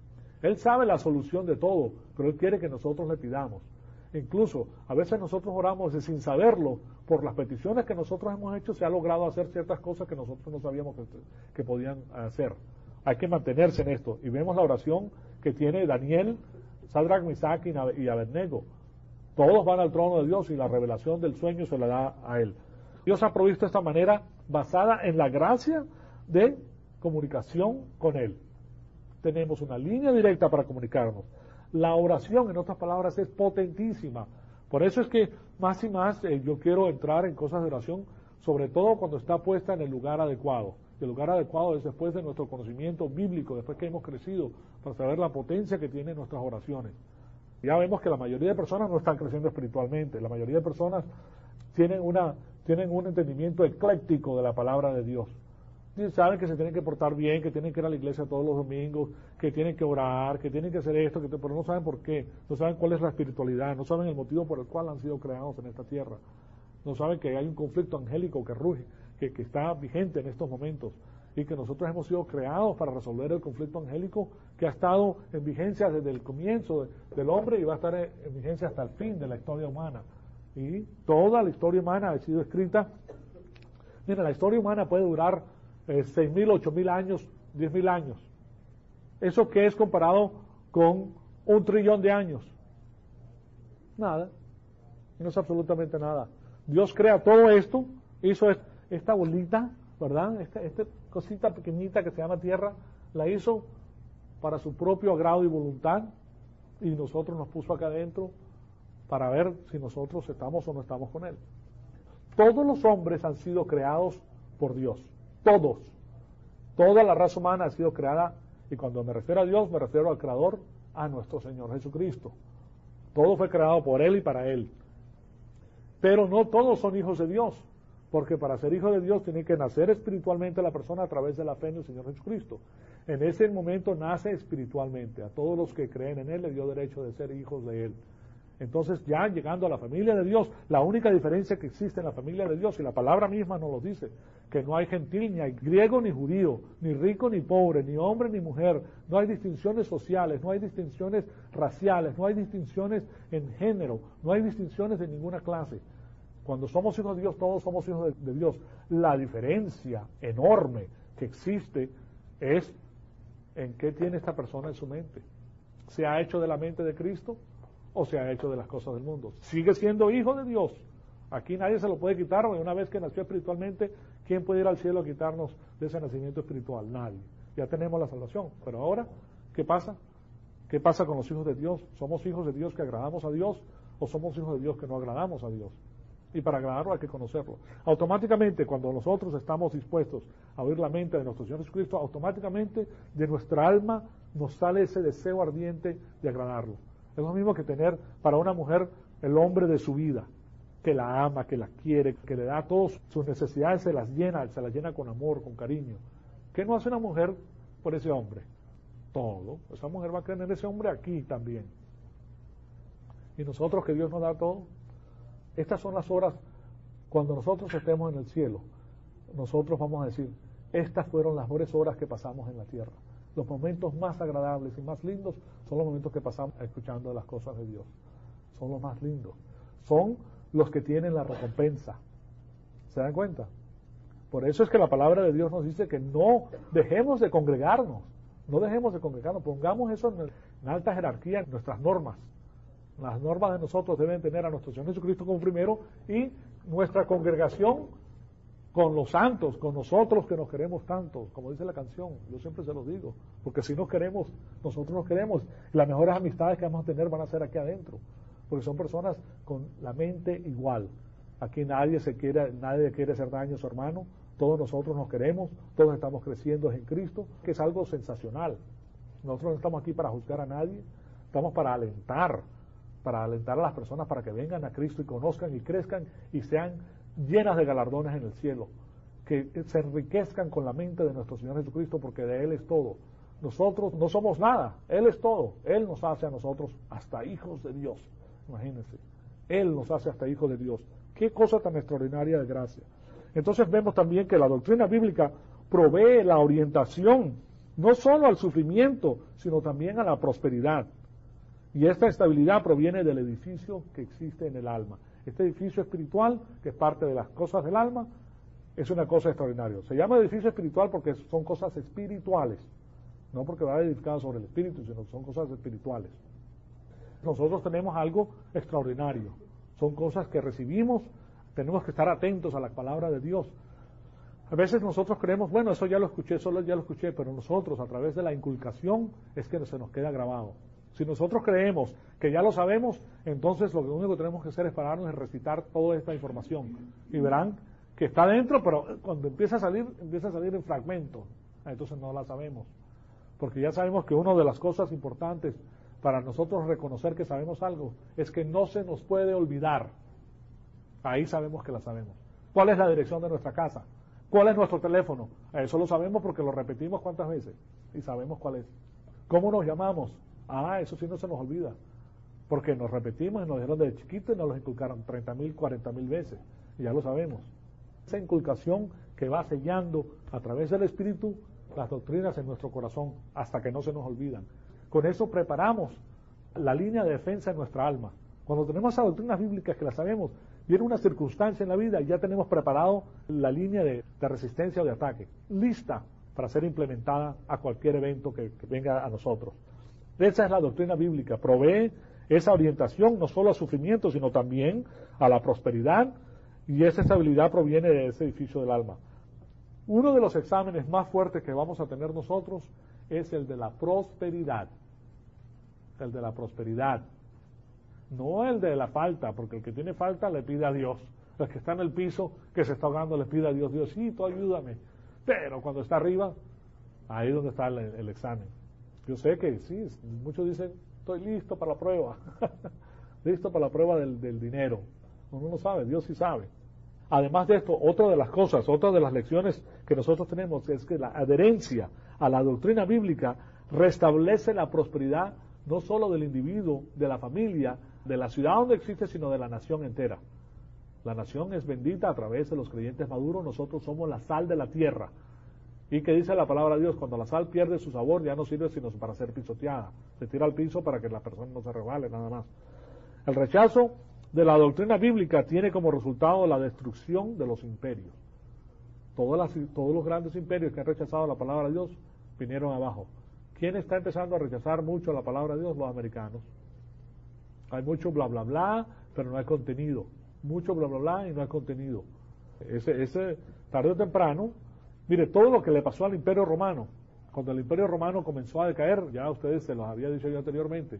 Él sabe la solución de todo, pero Él quiere que nosotros le pidamos. Incluso, a veces nosotros oramos y sin saberlo, por las peticiones que nosotros hemos hecho, se ha logrado hacer ciertas cosas que nosotros no sabíamos que, que podían hacer. Hay que mantenerse en esto. Y vemos la oración que tiene Daniel, Sadrach, Misach y Abednego. Todos van al trono de Dios y la revelación del sueño se la da a Él. Dios ha provisto esta manera basada en la gracia de comunicación con Él. Tenemos una línea directa para comunicarnos. La oración, en otras palabras, es potentísima. Por eso es que más y más eh, yo quiero entrar en cosas de oración, sobre todo cuando está puesta en el lugar adecuado. El lugar adecuado es después de nuestro conocimiento bíblico, después que hemos crecido, para saber la potencia que tienen nuestras oraciones. Ya vemos que la mayoría de personas no están creciendo espiritualmente. La mayoría de personas tienen, una, tienen un entendimiento ecléctico de la palabra de Dios. Y saben que se tienen que portar bien, que tienen que ir a la iglesia todos los domingos, que tienen que orar, que tienen que hacer esto, que te, pero no saben por qué, no saben cuál es la espiritualidad, no saben el motivo por el cual han sido creados en esta tierra. No saben que hay un conflicto angélico que ruge, que, que está vigente en estos momentos. Y que nosotros hemos sido creados para resolver el conflicto angélico que ha estado en vigencia desde el comienzo de, del hombre y va a estar en, en vigencia hasta el fin de la historia humana. Y toda la historia humana ha sido escrita. Mira, la historia humana puede durar eh, seis mil, ocho mil años, diez mil años. ¿Eso qué es comparado con un trillón de años? Nada. No es absolutamente nada. Dios crea todo esto, hizo esta bolita, ¿verdad? Esta, esta cosita pequeñita que se llama tierra, la hizo para su propio agrado y voluntad, y nosotros nos puso acá adentro para ver si nosotros estamos o no estamos con Él. Todos los hombres han sido creados por Dios, todos. Toda la raza humana ha sido creada, y cuando me refiero a Dios, me refiero al Creador, a nuestro Señor Jesucristo. Todo fue creado por Él y para Él. Pero no todos son hijos de Dios. Porque para ser hijo de Dios tiene que nacer espiritualmente la persona a través de la fe en el Señor Jesucristo. En ese momento nace espiritualmente. A todos los que creen en Él le dio derecho de ser hijos de Él. Entonces, ya llegando a la familia de Dios, la única diferencia que existe en la familia de Dios, y la palabra misma nos lo dice, que no hay gentil, ni hay griego ni judío, ni rico ni pobre, ni hombre ni mujer, no hay distinciones sociales, no hay distinciones raciales, no hay distinciones en género, no hay distinciones de ninguna clase. Cuando somos hijos de Dios, todos somos hijos de, de Dios. La diferencia enorme que existe es en qué tiene esta persona en su mente. ¿Se ha hecho de la mente de Cristo o se ha hecho de las cosas del mundo? Sigue siendo hijo de Dios. Aquí nadie se lo puede quitar, porque una vez que nació espiritualmente, ¿quién puede ir al cielo a quitarnos de ese nacimiento espiritual? Nadie. Ya tenemos la salvación. Pero ahora, ¿qué pasa? ¿Qué pasa con los hijos de Dios? ¿Somos hijos de Dios que agradamos a Dios o somos hijos de Dios que no agradamos a Dios? Y para agradarlo hay que conocerlo. Automáticamente, cuando nosotros estamos dispuestos a oír la mente de nuestro Señor Jesucristo, automáticamente de nuestra alma nos sale ese deseo ardiente de agradarlo. Es lo mismo que tener para una mujer el hombre de su vida, que la ama, que la quiere, que le da todas sus necesidades, se las llena, se las llena con amor, con cariño. ¿Qué no hace una mujer por ese hombre? Todo. Esa mujer va a creer en ese hombre aquí también. Y nosotros, que Dios nos da todo. Estas son las horas, cuando nosotros estemos en el cielo, nosotros vamos a decir, estas fueron las mejores horas que pasamos en la tierra. Los momentos más agradables y más lindos son los momentos que pasamos escuchando las cosas de Dios. Son los más lindos. Son los que tienen la recompensa. ¿Se dan cuenta? Por eso es que la palabra de Dios nos dice que no dejemos de congregarnos. No dejemos de congregarnos. Pongamos eso en, el, en alta jerarquía en nuestras normas. Las normas de nosotros deben tener a nuestro Señor Jesucristo como primero y nuestra congregación con los santos, con nosotros que nos queremos tanto, como dice la canción. Yo siempre se los digo, porque si nos queremos, nosotros nos queremos. Las mejores amistades que vamos a tener van a ser aquí adentro, porque son personas con la mente igual. Aquí nadie se quiere, nadie quiere hacer daño a su hermano. Todos nosotros nos queremos, todos estamos creciendo en Cristo, que es algo sensacional. Nosotros no estamos aquí para juzgar a nadie, estamos para alentar. para alentar a las personas para que vengan a Cristo y conozcan y crezcan y sean llenas de galardones en el cielo, que se enriquezcan con la mente de nuestro Señor Jesucristo, porque de Él es todo. Nosotros no somos nada, Él es todo. Él nos hace a nosotros hasta hijos de Dios, imagínense. Él nos hace hasta hijos de Dios. Qué cosa tan extraordinaria de gracia. Entonces vemos también que la doctrina bíblica provee la orientación, no solo al sufrimiento, sino también a la prosperidad. Y esta estabilidad proviene del edificio que existe en el alma. Este edificio espiritual, que es parte de las cosas del alma, es una cosa extraordinaria. Se llama edificio espiritual porque son cosas espirituales, no porque va edificado sobre el espíritu, sino que son cosas espirituales. Nosotros tenemos algo extraordinario. Son cosas que recibimos, tenemos que estar atentos a la palabra de Dios. A veces nosotros creemos, bueno, eso ya lo escuché, solo ya lo escuché, pero nosotros, a través de la inculcación, es que se nos queda grabado. Si nosotros creemos que ya lo sabemos, entonces lo único que tenemos que hacer es pararnos y recitar toda esta información. Y verán que está dentro, pero cuando empieza a salir, empieza a salir en fragmentos. Entonces no la sabemos. Porque ya sabemos que una de las cosas importantes para nosotros reconocer que sabemos algo es que no se nos puede olvidar. Ahí sabemos que la sabemos. ¿Cuál es la dirección de nuestra casa? ¿Cuál es nuestro teléfono? Eso lo sabemos porque lo repetimos cuántas veces y sabemos cuál es. ¿Cómo nos llamamos? Ah, eso sí no se nos olvida, porque nos repetimos y nos dijeron desde chiquitos y nos lo inculcaron treinta mil, cuarenta mil veces, y ya lo sabemos. Esa inculcación que va sellando a través del Espíritu las doctrinas en nuestro corazón hasta que no se nos olvidan. Con eso preparamos la línea de defensa en nuestra alma. Cuando tenemos esas doctrinas bíblicas que las sabemos, viene una circunstancia en la vida y ya tenemos preparado la línea de, de resistencia o de ataque, lista para ser implementada a cualquier evento que, que venga a nosotros. Esa es la doctrina bíblica, provee esa orientación no solo al sufrimiento, sino también a la prosperidad, y esa estabilidad proviene de ese edificio del alma. Uno de los exámenes más fuertes que vamos a tener nosotros es el de la prosperidad. El de la prosperidad. No el de la falta, porque el que tiene falta le pide a Dios. El que está en el piso, que se está ahogando, le pide a Dios, Dios, sí, tú ayúdame. Pero cuando está arriba, ahí es donde está el, el examen. Yo sé que sí, muchos dicen, estoy listo para la prueba, listo para la prueba del, del dinero. Uno no sabe, Dios sí sabe. Además de esto, otra de las cosas, otra de las lecciones que nosotros tenemos es que la adherencia a la doctrina bíblica restablece la prosperidad no solo del individuo, de la familia, de la ciudad donde existe, sino de la nación entera. La nación es bendita a través de los creyentes maduros, nosotros somos la sal de la tierra. ¿Y qué dice la palabra de Dios? Cuando la sal pierde su sabor, ya no sirve sino para ser pisoteada. Se tira al piso para que la persona no se resbale, nada más. El rechazo de la doctrina bíblica tiene como resultado la destrucción de los imperios. Todas las, todos los grandes imperios que han rechazado la palabra de Dios vinieron abajo. ¿Quién está empezando a rechazar mucho la palabra de Dios? Los americanos. Hay mucho bla bla bla, pero no hay contenido. Mucho bla bla bla y no hay contenido. Ese, ese tarde o temprano, mire, todo lo que le pasó al Imperio Romano, cuando el Imperio Romano comenzó a decaer, ya ustedes se los había dicho yo anteriormente,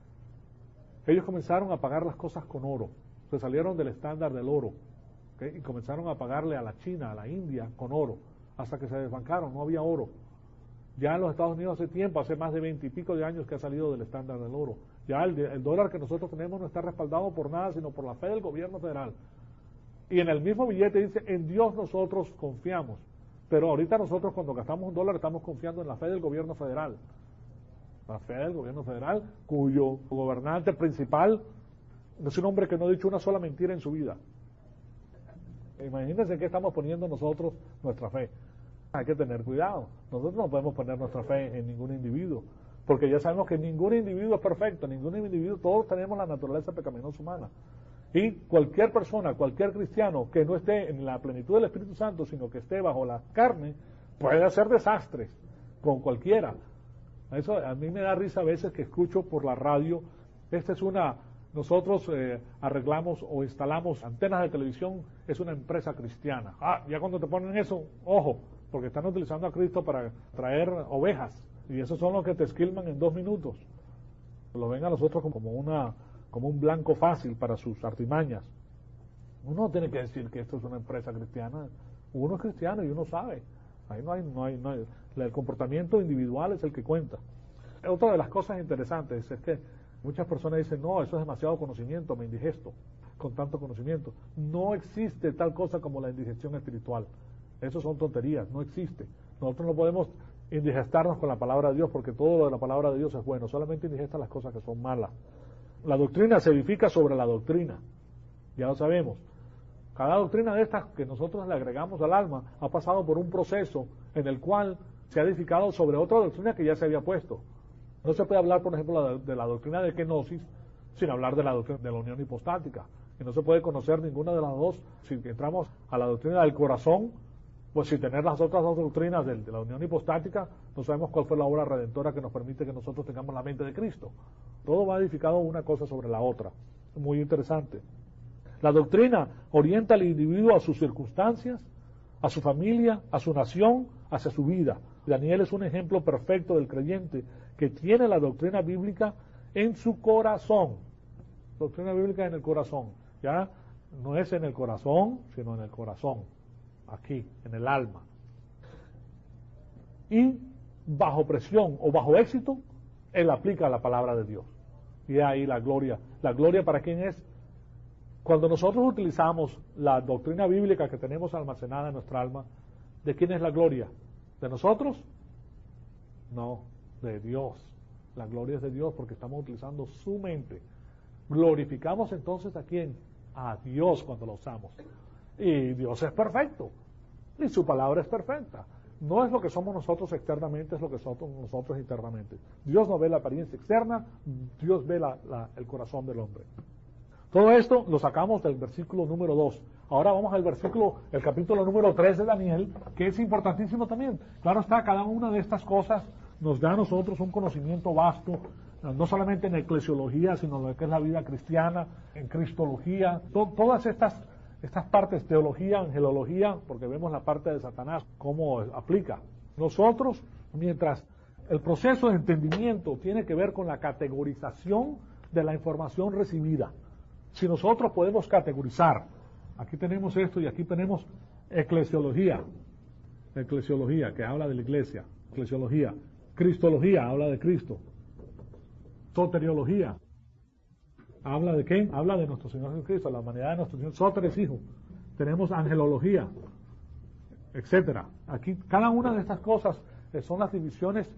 ellos comenzaron a pagar las cosas con oro. Se salieron del estándar del oro, ¿okay? Y comenzaron a pagarle a la China, a la India, con oro, hasta que se desbancaron, no había oro. Ya en los Estados Unidos hace tiempo, hace más de veinte y pico de años que ha salido del estándar del oro. Ya el, el dólar que nosotros tenemos no está respaldado por nada, sino por la fe del gobierno federal. Y en el mismo billete dice, en Dios nosotros confiamos. Pero ahorita nosotros cuando gastamos un dólar estamos confiando en la fe del gobierno federal. La fe del gobierno federal, cuyo gobernante principal es un hombre que no ha dicho una sola mentira en su vida. Imagínense en qué estamos poniendo nosotros nuestra fe. Hay que tener cuidado. Nosotros no podemos poner nuestra fe en ningún individuo, porque ya sabemos que ningún individuo es perfecto, ningún individuo, todos tenemos la naturaleza pecaminosa humana. Y cualquier persona, cualquier cristiano que no esté en la plenitud del Espíritu Santo, sino que esté bajo la carne, puede hacer desastres con cualquiera. Eso a mí me da risa a veces que escucho por la radio, esta es una, nosotros eh, arreglamos o instalamos antenas de televisión, es una empresa cristiana. Ah, ya cuando te ponen eso, ojo, porque están utilizando a Cristo para traer ovejas, y esos son los que te esquilman en dos minutos. Lo ven a nosotros como una, como un blanco fácil para sus artimañas. Uno tiene que decir que esto es una empresa cristiana. Uno es cristiano y uno sabe. Ahí no hay, no hay, no hay. El comportamiento individual es el que cuenta. Otra de las cosas interesantes es que muchas personas dicen, no, eso es demasiado conocimiento, me indigesto con tanto conocimiento. No existe tal cosa como la indigestión espiritual. Eso son tonterías, no existe. Nosotros no podemos indigestarnos con la palabra de Dios, porque todo lo de la palabra de Dios es bueno, solamente indigesta las cosas que son malas. La doctrina se edifica sobre la doctrina, ya lo sabemos. Cada doctrina de estas que nosotros le agregamos al alma ha pasado por un proceso en el cual se ha edificado sobre otra doctrina que ya se había puesto. No se puede hablar, por ejemplo, de la doctrina de kenosis sin hablar de la doctrina de la unión hipostática. Y no se puede conocer ninguna de las dos si entramos a la doctrina del corazón, pues sin tener las otras dos doctrinas de, de la unión hipostática, no sabemos cuál fue la obra redentora que nos permite que nosotros tengamos la mente de Cristo. Todo va edificado una cosa sobre la otra. Muy interesante. La doctrina orienta al individuo a sus circunstancias, a su familia, a su nación, hacia su vida. Daniel es un ejemplo perfecto del creyente que tiene la doctrina bíblica en su corazón. Doctrina bíblica en el corazón. Ya no es en el corazón, sino en el corazón. Aquí, en el alma. Y bajo presión o bajo éxito, él aplica la palabra de Dios. Y ahí la gloria. ¿La gloria para quién es? Cuando nosotros utilizamos la doctrina bíblica que tenemos almacenada en nuestra alma, ¿de quién es la gloria? ¿De nosotros? No, de Dios. La gloria es de Dios porque estamos utilizando su mente. Glorificamos entonces ¿a quién? A Dios cuando lo usamos. Y Dios es perfecto. Y su palabra es perfecta. No es lo que somos nosotros externamente, es lo que somos nosotros internamente. Dios no ve la apariencia externa, Dios ve la, la, el corazón del hombre. Todo esto lo sacamos del versículo número dos. Ahora vamos al versículo, el capítulo número tres de Daniel, que es importantísimo también. Claro está, cada una de estas cosas nos da a nosotros un conocimiento vasto, no solamente en eclesiología, sino en lo que es la vida cristiana, en cristología, to, todas estas, estas partes, teología, angelología, porque vemos la parte de Satanás, cómo aplica. Nosotros, mientras el proceso de entendimiento tiene que ver con la categorización de la información recibida. Si nosotros podemos categorizar, aquí tenemos esto y aquí tenemos eclesiología, eclesiología que habla de la iglesia, eclesiología, cristología habla de Cristo, soteriología habla de qué, habla de nuestro Señor Jesucristo, la humanidad de nuestro Señor, soter es hijo, tenemos angelología, etcétera. Aquí cada una de estas cosas son las divisiones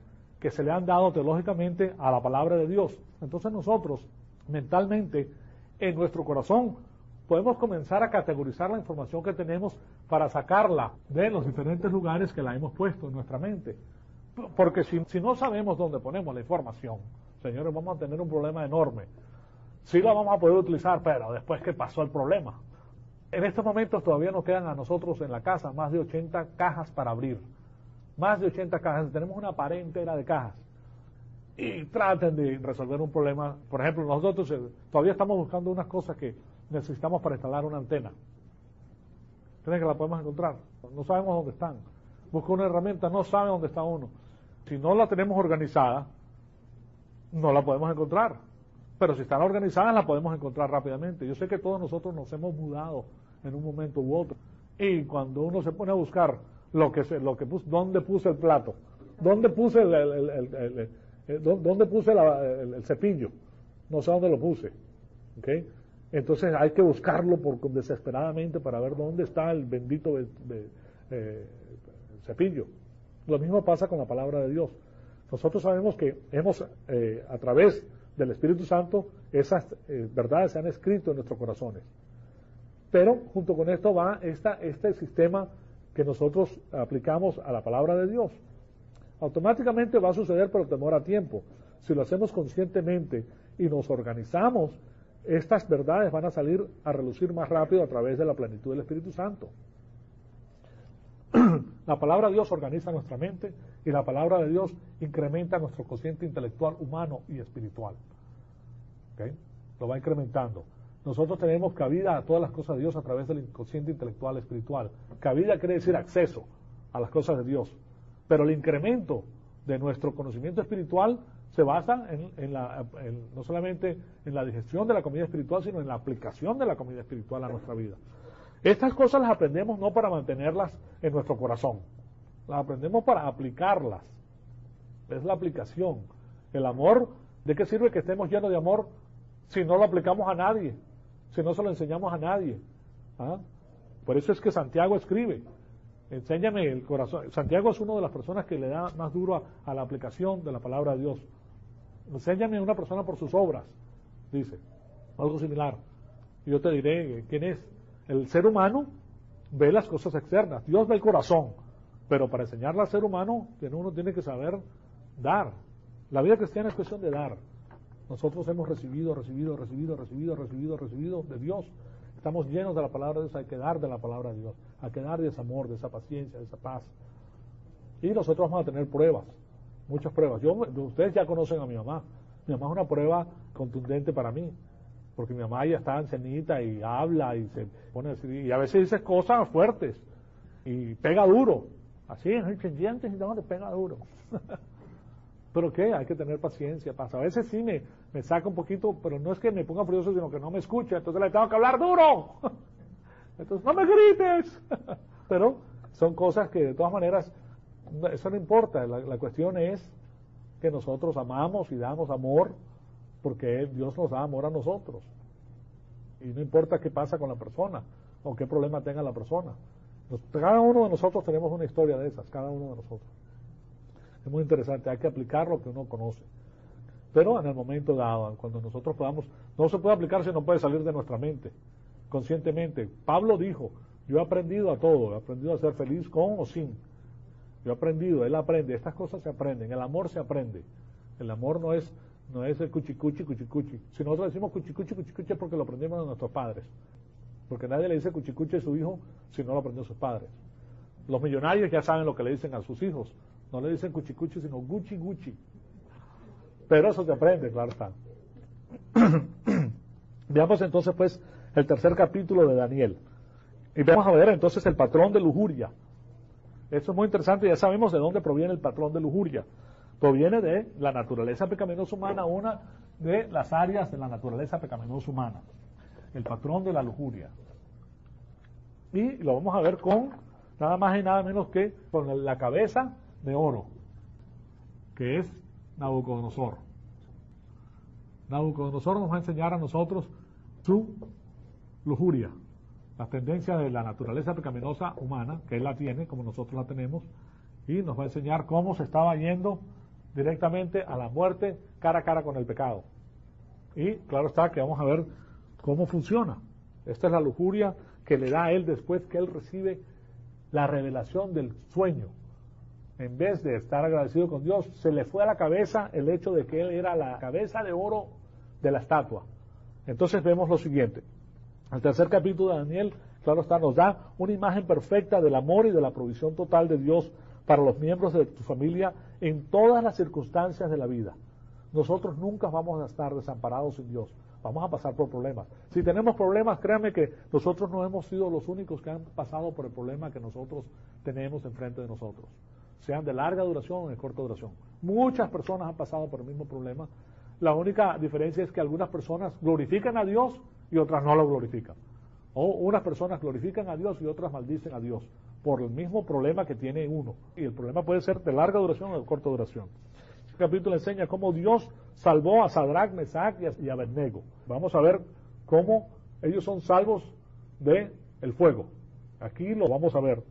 que se le han dado teológicamente a la palabra de Dios. Entonces nosotros, mentalmente, en nuestro corazón, podemos comenzar a categorizar la información que tenemos para sacarla de los diferentes lugares que la hemos puesto en nuestra mente. Porque si, si no sabemos dónde ponemos la información, señores, vamos a tener un problema enorme. Sí la vamos a poder utilizar, pero después que pasó el problema. En estos momentos todavía nos quedan a nosotros en la casa más de ochenta cajas para abrir. Más de ochenta cajas. Tenemos una pared entera de cajas. Y traten de resolver un problema. Por ejemplo, nosotros eh, todavía estamos buscando unas cosas que necesitamos para instalar una antena. ¿Creen que la podemos encontrar? No sabemos dónde están. Busca una herramienta, no sabe dónde está uno. Si no la tenemos organizada, no la podemos encontrar. Pero si están organizadas, la podemos encontrar rápidamente. Yo sé que todos nosotros nos hemos mudado en un momento u otro. Y cuando uno se pone a buscar lo que se, lo que puse, dónde puse el plato, dónde puse el, el, el, el, el, el dónde puse la, el, el cepillo, no sé dónde lo puse. ¿Okay? Entonces hay que buscarlo por, desesperadamente para ver dónde está el bendito de, de, eh, cepillo. Lo mismo pasa con la palabra de Dios. Nosotros sabemos que hemos, eh, a través del Espíritu Santo, esas eh, verdades se han escrito en nuestros corazones. Pero junto con esto va esta, este sistema que nosotros aplicamos a la palabra de Dios. Automáticamente va a suceder, pero demora tiempo. Si lo hacemos conscientemente y nos organizamos, estas verdades van a salir a relucir más rápido a través de la plenitud del Espíritu Santo. La palabra de Dios organiza nuestra mente y la palabra de Dios incrementa nuestro cociente intelectual, humano y espiritual. ¿Okay? Lo va incrementando. Nosotros tenemos cabida a todas las cosas de Dios a través del inconsciente intelectual espiritual. Cabida quiere decir acceso a las cosas de Dios. Pero el incremento de nuestro conocimiento espiritual se basa en, en la, en, no solamente en la digestión de la comida espiritual, sino en la aplicación de la comida espiritual a nuestra vida. Estas cosas las aprendemos no para mantenerlas en nuestro corazón, las aprendemos para aplicarlas. Es la aplicación. El amor, ¿de qué sirve que estemos llenos de amor si no lo aplicamos a nadie? Si no se lo enseñamos a nadie. ¿Ah? Por eso es que Santiago escribe, enséñame el corazón. Santiago es una de las personas que le da más duro a, a la aplicación de la palabra de Dios. Enséñame a una persona por sus obras, dice, algo similar. Y yo te diré quién es. El ser humano ve las cosas externas, Dios ve el corazón, pero para enseñarle al ser humano, uno tiene que saber dar. La vida cristiana es cuestión de dar. Nosotros hemos recibido, recibido, recibido, recibido, recibido, recibido de Dios. Estamos llenos de la palabra de Dios, hay que dar de la palabra de Dios, hay que dar de ese amor, de esa paciencia, de esa paz. Y nosotros vamos a tener pruebas, muchas pruebas. Yo, ustedes ya conocen a mi mamá. Mi mamá es una prueba contundente para mí, porque mi mamá ya está ancianita y habla y se pone a decir, y a veces dice cosas fuertes y pega duro, así en el dientes y no, le pega duro. Pero qué, hay que tener paciencia, pasa. A veces sí me, me saca un poquito, pero no es que me ponga furioso, sino que no me escucha, entonces le tengo que hablar duro. Entonces, no me grites. Pero son cosas que de todas maneras, eso no importa, la, la cuestión es que nosotros amamos y damos amor, porque Dios nos da amor a nosotros. Y no importa qué pasa con la persona, o qué problema tenga la persona. Nos, cada uno de nosotros tenemos una historia de esas, cada uno de nosotros. Es muy interesante, hay que aplicar lo que uno conoce. Pero en el momento dado, cuando nosotros podamos, no se puede aplicar si no puede salir de nuestra mente, conscientemente. Pablo dijo, yo he aprendido a todo, he aprendido a ser feliz con o sin. Yo he aprendido, él aprende, estas cosas se aprenden, el amor se aprende. El amor no es, no es el cuchicuchi, cuchicuchi. Si nosotros decimos cuchicuchi, cuchicuchi es porque lo aprendimos de nuestros padres. Porque nadie le dice cuchicuchi a su hijo si no lo aprendió a sus padres. Los millonarios ya saben lo que le dicen a sus hijos. No le dicen cuchicuchi, sino gucci, gucci. Pero eso se aprende, claro está. Veamos entonces pues el tercer capítulo de Daniel. Y vamos a ver entonces el patrón de lujuria. Esto es muy interesante, ya sabemos de dónde proviene el patrón de lujuria. Proviene de la naturaleza pecaminosa humana, una de las áreas de la naturaleza pecaminosa humana. El patrón de la lujuria. Y lo vamos a ver con nada más y nada menos que con la cabeza de oro, que es Nabucodonosor. Nabucodonosor nos va a enseñar a nosotros su lujuria, las tendencias de la naturaleza pecaminosa humana, que él la tiene, como nosotros la tenemos, y nos va a enseñar cómo se estaba yendo directamente a la muerte cara a cara con el pecado. Y claro está que vamos a ver cómo funciona. Esta es la lujuria que le da a él después que él recibe la revelación del sueño. En vez de estar agradecido con Dios, se le fue a la cabeza el hecho de que él era la cabeza de oro de la estatua. Entonces vemos lo siguiente. El tercer capítulo de Daniel, claro está, nos da una imagen perfecta del amor y de la provisión total de Dios para los miembros de tu familia en todas las circunstancias de la vida. Nosotros nunca vamos a estar desamparados sin Dios. Vamos a pasar por problemas. Si tenemos problemas, créanme que nosotros no hemos sido los únicos que han pasado por el problema que nosotros tenemos enfrente de nosotros. Sean de larga duración o de corta duración. Muchas personas han pasado por el mismo problema. La única diferencia es que algunas personas glorifican a Dios y otras no lo glorifican. O unas personas glorifican a Dios y otras maldicen a Dios por el mismo problema que tiene uno. Y el problema puede ser de larga duración o de corta duración. Este capítulo enseña cómo Dios salvó a Sadrach, Mesach y Abednego. Vamos a ver cómo ellos son salvos de el fuego. Aquí lo vamos a ver.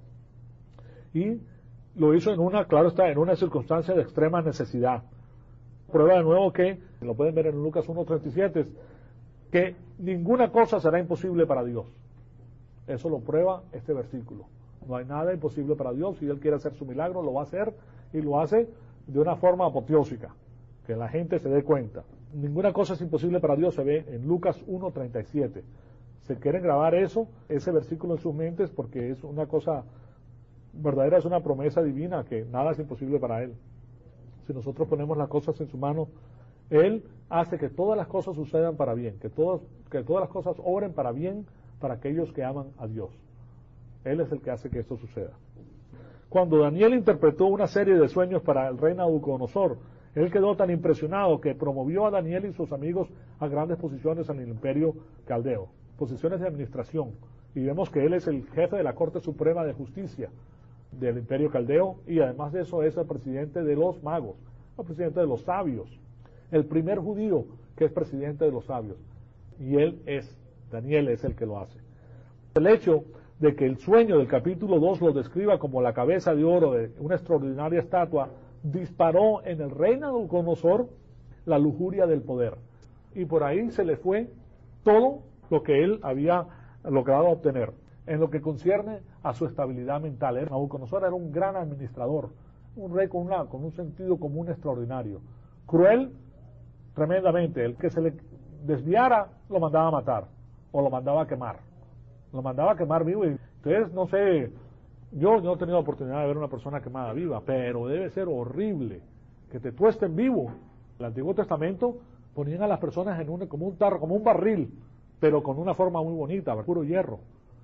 Y lo hizo en una, claro está, en una circunstancia de extrema necesidad. Prueba de nuevo que, lo pueden ver en Lucas uno treinta y siete, que ninguna cosa será imposible para Dios. Eso lo prueba este versículo. No hay nada imposible para Dios. Si Él quiere hacer su milagro, lo va a hacer, y lo hace de una forma apoteósica, que la gente se dé cuenta. Ninguna cosa es imposible para Dios, se ve en Lucas uno treinta y siete. Se quieren grabar eso, ese versículo en sus mentes, porque es una cosa verdadera, es una promesa divina, que nada es imposible para Él. Si nosotros ponemos las cosas en su mano, Él hace que todas las cosas sucedan para bien, que, todos, que todas las cosas obren para bien para aquellos que aman a Dios. Él es el que hace que esto suceda. Cuando Daniel interpretó una serie de sueños para el rey Nabucodonosor, él quedó tan impresionado que promovió a Daniel y sus amigos a grandes posiciones en el imperio caldeo, posiciones de administración. Y vemos que él es el jefe de la Corte Suprema de Justicia del imperio caldeo, y además de eso es el presidente de los magos, el presidente de los sabios, el primer judío que es presidente de los sabios. Y él es, Daniel es el que lo hace. El hecho de que el sueño del capítulo dos lo describa como la cabeza de oro de una extraordinaria estatua, disparó en el rey Nabucodonosor la lujuria del poder. Y por ahí se le fue todo lo que él había logrado obtener. En lo que concierne a su estabilidad mental, Nabucodonosor era un gran administrador, un rey con, una, con un sentido común extraordinario. Cruel, tremendamente. El que se le desviara, lo mandaba a matar, o lo mandaba a quemar. Lo mandaba a quemar vivo. Y entonces, no sé, yo no he tenido la oportunidad de ver una persona quemada viva, pero debe ser horrible que te tuesten vivo. En el Antiguo Testamento ponían a las personas en un, como un tarro, como un barril, pero con una forma muy bonita, puro hierro.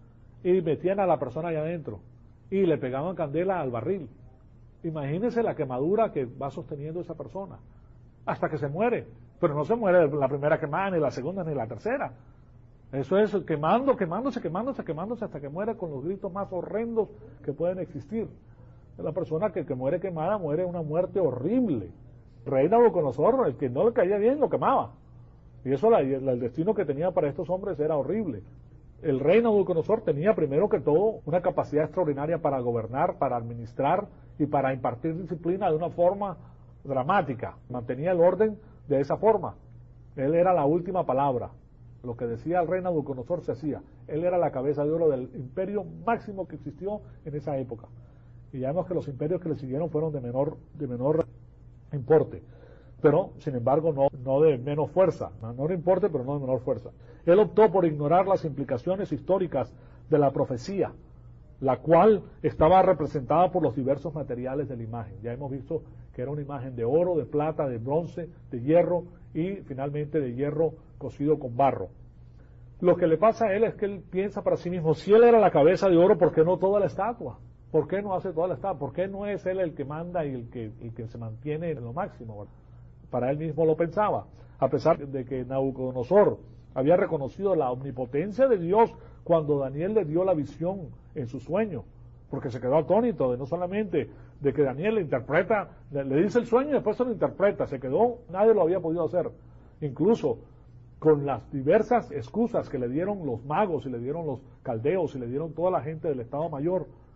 Y metían a la persona allá adentro y le pegaban candela al barril. Imagínense la quemadura que va sosteniendo esa persona hasta que se muere. Pero no se muere la primera quemada, ni la segunda, ni la tercera. Eso es quemando, quemándose, quemándose, quemándose hasta que muere con los gritos más horrendos que pueden existir. La persona que, que muere quemada muere una muerte horrible. El rey Nabucodonosor, el que no le caía bien, lo quemaba. Y eso, la, el destino que tenía para estos hombres era horrible. El rey Nabucodonosor tenía primero que todo una capacidad extraordinaria para gobernar, para administrar y para impartir disciplina de una forma dramática. Mantenía el orden de esa forma. Él era la última palabra. Lo que decía el rey Nabucodonosor se hacía. Él era la cabeza de oro del imperio máximo que existió en esa época. Y ya vemos que los imperios que le siguieron fueron de menor, de menor importe. Pero, sin embargo, no, no de menos fuerza. Menor importe, pero no de menor fuerza. Él optó por ignorar las implicaciones históricas de la profecía, la cual estaba representada por los diversos materiales de la imagen. Ya hemos visto que era una imagen de oro, de plata, de bronce, de hierro y finalmente de hierro cocido con barro. Lo que le pasa a él es que él piensa para sí mismo, si él era la cabeza de oro, ¿por qué no toda la estatua? ¿Por qué no hace toda la estatua? ¿Por qué no es él el que manda y el que, el que se mantiene en lo máximo? Para él mismo lo pensaba, a pesar de que Nabucodonosor había reconocido la omnipotencia de Dios cuando Daniel le dio la visión en su sueño, porque se quedó atónito de no solamente de que Daniel le interpreta, le, le dice el sueño y después se lo interpreta, se quedó, nadie lo había podido hacer, incluso con las diversas excusas que le dieron los magos y le dieron los caldeos y le dieron toda la gente del Estado Mayor.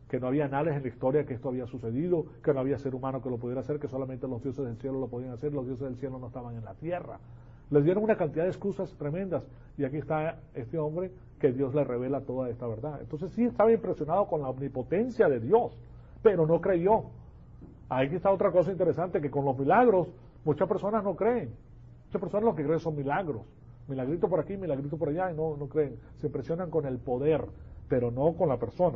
que no había anales en la historia que esto había sucedido, que no había ser humano que lo pudiera hacer, que solamente los dioses del cielo lo podían hacer, los dioses del cielo no estaban en la tierra. Les dieron una cantidad de excusas tremendas, y aquí está este hombre que Dios le revela toda esta verdad. Entonces sí estaba impresionado con la omnipotencia de Dios, pero no creyó. Aquí está otra cosa interesante, que con los milagros muchas personas no creen. Muchas personas lo que creen son milagros. Milagrito por aquí, milagrito por allá, y no, no creen. Se impresionan con el poder, pero no con la persona.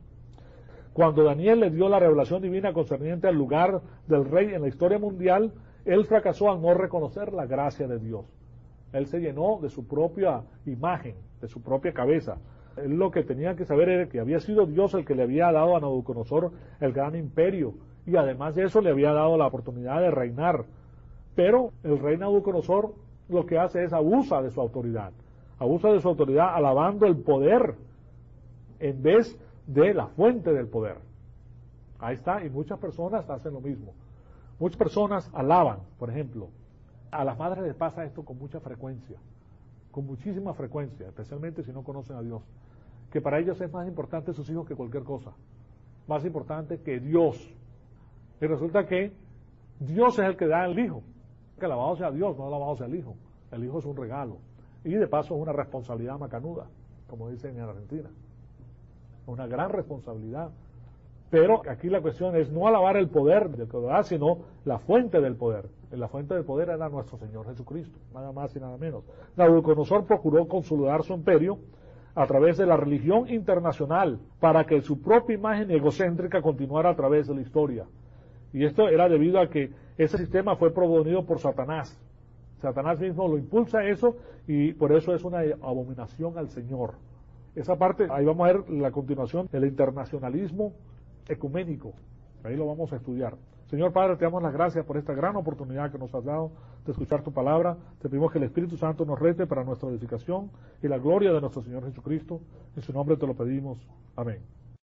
Cuando Daniel le dio la revelación divina concerniente al lugar del rey en la historia mundial, él fracasó al no reconocer la gracia de Dios. Él se llenó de su propia imagen, de su propia cabeza. Él lo que tenía que saber era que había sido Dios el que le había dado a Nabucodonosor el gran imperio, y además de eso le había dado la oportunidad de reinar. Pero el rey Nabucodonosor lo que hace es abusa de su autoridad, abusa de su autoridad alabando el poder en vez de la fuente del poder. Ahí está, y muchas personas hacen lo mismo. Muchas personas alaban, por ejemplo, a las madres les pasa esto con mucha frecuencia, con muchísima frecuencia, especialmente si no conocen a Dios, que para ellos es más importante sus hijos que cualquier cosa, más importante que Dios. Y resulta que Dios es el que da el hijo, que alabado sea Dios, no alabado sea el hijo. El hijo es un regalo, y de paso es una responsabilidad macanuda, como dicen en Argentina, una gran responsabilidad. Pero aquí la cuestión es no alabar el poder del que lo da, sino la fuente del poder. La fuente del poder era nuestro Señor Jesucristo, nada más y nada menos. Nabucodonosor procuró consolidar su imperio a través de la religión internacional para que su propia imagen egocéntrica continuara a través de la historia. Y esto era debido a que ese sistema fue provenido por Satanás. Satanás mismo lo impulsa eso, y por eso es una abominación al Señor. Esa parte, ahí vamos a ver la continuación del internacionalismo ecuménico. Ahí lo vamos a estudiar. Señor Padre, te damos las gracias por esta gran oportunidad que nos has dado de escuchar tu palabra. Te pedimos que el Espíritu Santo nos rete para nuestra edificación y la gloria de nuestro Señor Jesucristo. En su nombre te lo pedimos. Amén.